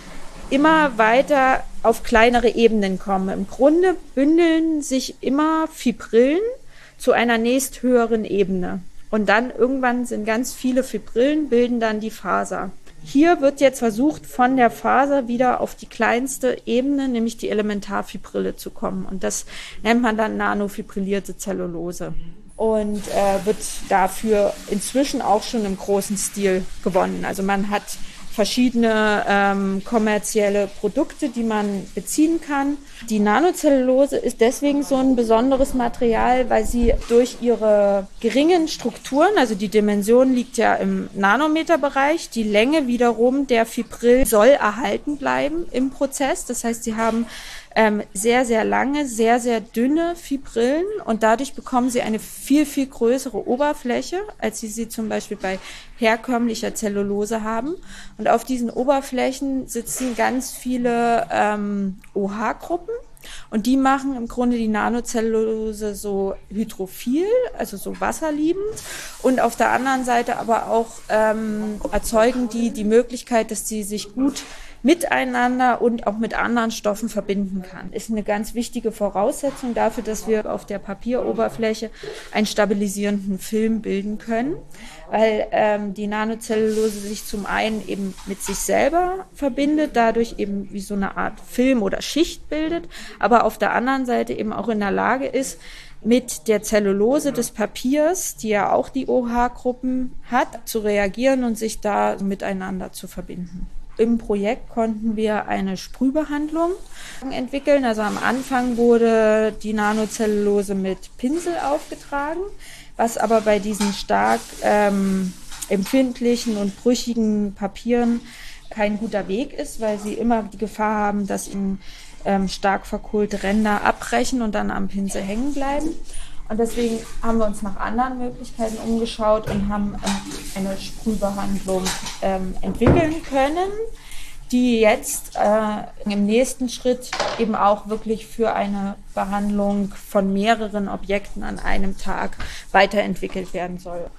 immer weiter auf kleinere Ebenen kommen. Im Grunde bündeln sich immer Fibrillen zu einer nächsthöheren Ebene. Und dann irgendwann sind ganz viele Fibrillen, bilden dann die Faser. Hier wird jetzt versucht, von der Faser wieder auf die kleinste Ebene, nämlich die Elementarfibrille, zu kommen. Und das nennt man dann nanofibrillierte Zellulose. Und wird dafür inzwischen auch schon im großen Stil gewonnen. Also man hat verschiedene kommerzielle Produkte, die man beziehen kann. Die Nanocellulose ist deswegen so ein besonderes Material, weil sie durch ihre geringen Strukturen, also die Dimension liegt ja im Nanometerbereich, die Länge wiederum der Fibrill soll erhalten bleiben im Prozess. Das heißt, sie haben sehr, sehr lange, sehr, sehr dünne Fibrillen und dadurch bekommen sie eine viel, viel größere Oberfläche, als sie zum Beispiel bei herkömmlicher Zellulose haben. Und auf diesen Oberflächen sitzen ganz viele OH-Gruppen und die machen im Grunde die Nanocellulose so hydrophil, also so wasserliebend und auf der anderen Seite aber auch erzeugen die Möglichkeit, dass sie sich gut miteinander und auch mit anderen Stoffen verbinden kann. Ist eine ganz wichtige Voraussetzung dafür, dass wir auf der Papieroberfläche einen stabilisierenden Film bilden können, weil die Nanocellulose sich zum einen eben mit sich selber verbindet, dadurch eben wie so eine Art Film oder Schicht bildet, aber auf der anderen Seite eben auch in der Lage ist, mit der Zellulose des Papiers, die ja auch die OH-Gruppen hat, zu reagieren und sich da miteinander zu verbinden. Im Projekt konnten wir eine Sprühbehandlung entwickeln. Also am Anfang wurde die Nanocellulose mit Pinsel aufgetragen, was aber bei diesen stark empfindlichen und brüchigen Papieren kein guter Weg ist, weil sie immer die Gefahr haben, dass ihnen stark verkohlte Ränder abbrechen und dann am Pinsel hängen bleiben. Und deswegen haben wir uns nach anderen Möglichkeiten umgeschaut und haben eine Sprühbehandlung entwickeln können, die jetzt im nächsten Schritt eben auch wirklich für eine Behandlung von mehreren Objekten an einem Tag weiterentwickelt werden soll.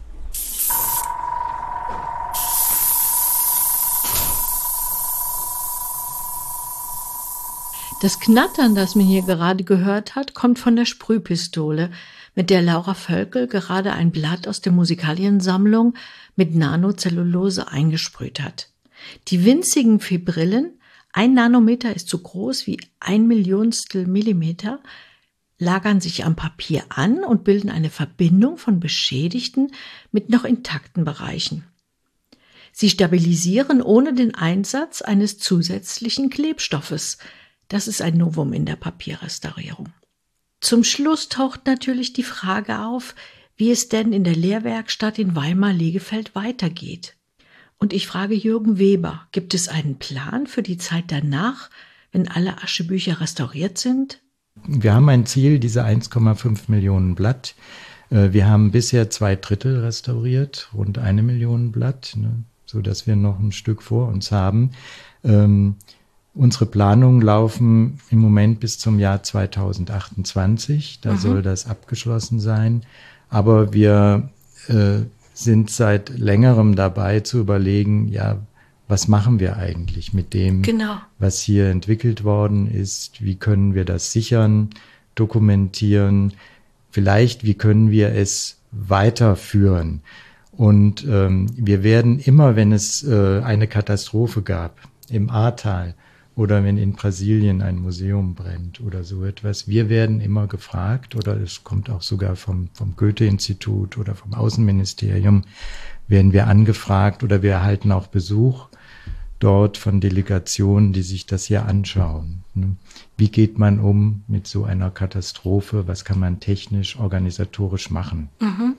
Das Knattern, das man hier gerade gehört hat, kommt von der Sprühpistole, mit der Laura Völkel gerade ein Blatt aus der Musikaliensammlung mit Nanocellulose eingesprüht hat. Die winzigen Fibrillen, 1 Nanometer ist so groß wie 1/100 Millimeter, lagern sich am Papier an und bilden eine Verbindung von beschädigten mit noch intakten Bereichen. Sie stabilisieren ohne den Einsatz eines zusätzlichen Klebstoffes. Das ist ein Novum in der Papierrestaurierung. Zum Schluss taucht natürlich die Frage auf, wie es denn in der Lehrwerkstatt in Weimar-Legefeld weitergeht. Und ich frage Jürgen Weber, gibt es einen Plan für die Zeit danach, wenn alle Aschebücher restauriert sind? Wir haben ein Ziel, diese 1,5 Millionen Blatt. Wir haben bisher 2/3 restauriert, rund 1 Million Blatt, so dass wir noch ein Stück vor uns haben. Unsere Planungen laufen im Moment bis zum Jahr 2028. Da soll das abgeschlossen sein. Aber wir sind seit längerem dabei zu überlegen, ja, was machen wir eigentlich mit dem, was hier entwickelt worden ist? Wie können wir das sichern, dokumentieren? Vielleicht, wie können wir es weiterführen? Und wir werden immer, wenn es eine Katastrophe gab, im Ahrtal, oder wenn in Brasilien ein Museum brennt oder so etwas. Wir werden immer gefragt, oder es kommt auch sogar vom Goethe-Institut oder vom Außenministerium, werden wir angefragt oder wir erhalten auch Besuch dort von Delegationen, die sich das hier anschauen. Wie geht man um mit so einer Katastrophe? Was kann man technisch, organisatorisch machen?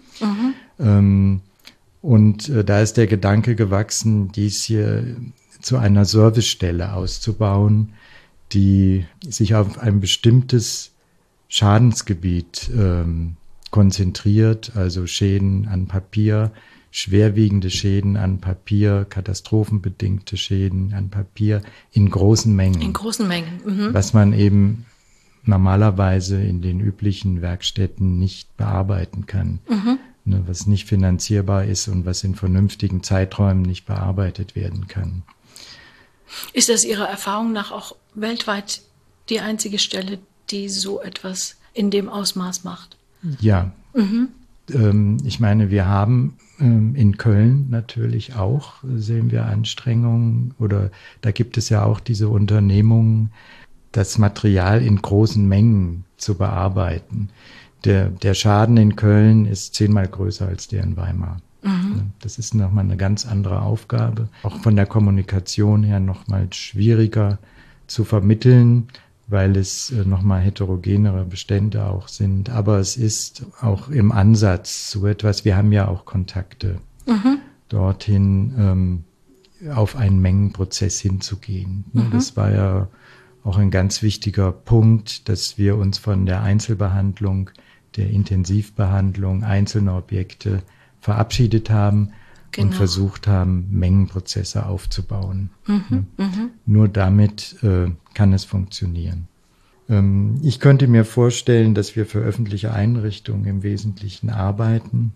Und da ist der Gedanke gewachsen, dies hier zu einer Servicestelle auszubauen, die sich auf ein bestimmtes Schadensgebiet konzentriert, also Schäden an Papier, schwerwiegende Schäden an Papier, katastrophenbedingte Schäden an Papier in großen Mengen. In großen Mengen. Was man eben normalerweise in den üblichen Werkstätten nicht bearbeiten kann. Was nicht finanzierbar ist und was in vernünftigen Zeiträumen nicht bearbeitet werden kann. Ist das Ihrer Erfahrung nach auch weltweit die einzige Stelle, die so etwas in dem Ausmaß macht? Ja. Ich meine, wir haben in Köln natürlich auch, sehen wir Anstrengungen, oder da gibt es ja auch diese Unternehmungen, das Material in großen Mengen zu bearbeiten. Der Schaden in Köln ist 10-mal größer als der in Weimar. Das ist nochmal eine ganz andere Aufgabe. Auch von der Kommunikation her nochmal schwieriger zu vermitteln, weil es nochmal heterogenere Bestände auch sind. Aber es ist auch im Ansatz so etwas, wir haben ja auch Kontakte dorthin, auf einen Mengenprozess hinzugehen. Das war ja auch ein ganz wichtiger Punkt, dass wir uns von der Einzelbehandlung, der Intensivbehandlung einzelner Objekte verabschiedet haben und versucht haben, Mengenprozesse aufzubauen. Nur damit kann es funktionieren. Ich könnte mir vorstellen, dass wir für öffentliche Einrichtungen im Wesentlichen arbeiten.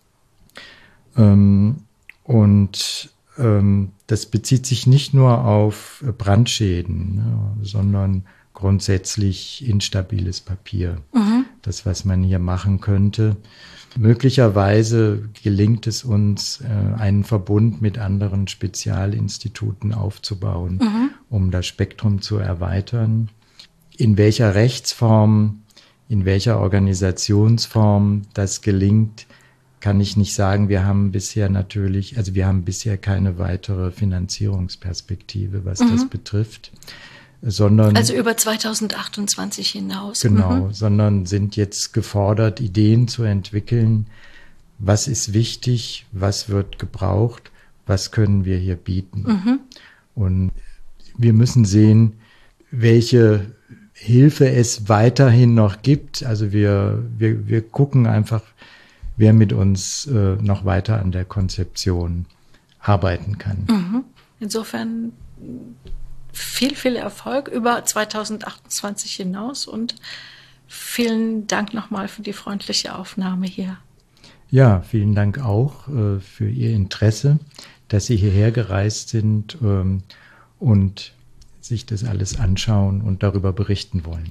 Das bezieht sich nicht nur auf Brandschäden, sondern grundsätzlich instabiles Papier. Das, was man hier machen könnte. Möglicherweise gelingt es uns, einen Verbund mit anderen Spezialinstituten aufzubauen, um das Spektrum zu erweitern. In welcher Rechtsform, in welcher Organisationsform das gelingt, kann ich nicht sagen. Wir haben bisher keine weitere Finanzierungsperspektive, was das betrifft. Also über 2028 hinaus. Genau, sondern sind jetzt gefordert, Ideen zu entwickeln. Was ist wichtig? Was wird gebraucht? Was können wir hier bieten? Und wir müssen sehen, welche Hilfe es weiterhin noch gibt. Also wir gucken einfach, wer mit uns noch weiter an der Konzeption arbeiten kann. Insofern viel Erfolg über 2028 hinaus und vielen Dank nochmal für die freundliche Aufnahme hier. Ja, vielen Dank auch für Ihr Interesse, dass Sie hierher gereist sind und sich das alles anschauen und darüber berichten wollen.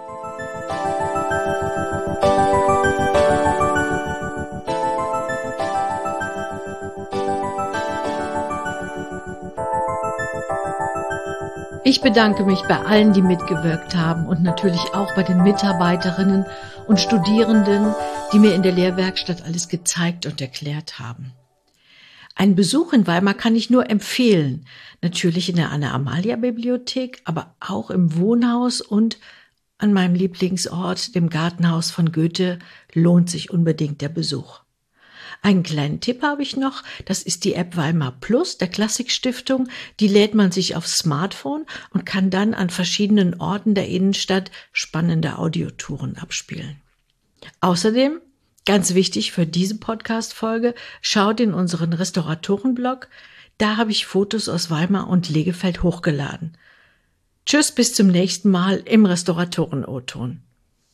Ich bedanke mich bei allen, die mitgewirkt haben und natürlich auch bei den Mitarbeiterinnen und Studierenden, die mir in der Lehrwerkstatt alles gezeigt und erklärt haben. Einen Besuch in Weimar kann ich nur empfehlen. Natürlich in der Anna-Amalia-Bibliothek, aber auch im Wohnhaus und an meinem Lieblingsort, dem Gartenhaus von Goethe, lohnt sich unbedingt der Besuch. Einen kleinen Tipp habe ich noch, das ist die App Weimar Plus der Klassikstiftung. Die lädt man sich aufs Smartphone und kann dann an verschiedenen Orten der Innenstadt spannende Audiotouren abspielen. Außerdem, ganz wichtig für diese Podcast-Folge, schaut in unseren Restauratorenblog. Da habe ich Fotos aus Weimar und Legefeld hochgeladen. Tschüss, bis zum nächsten Mal im Restauratoren-O-Ton.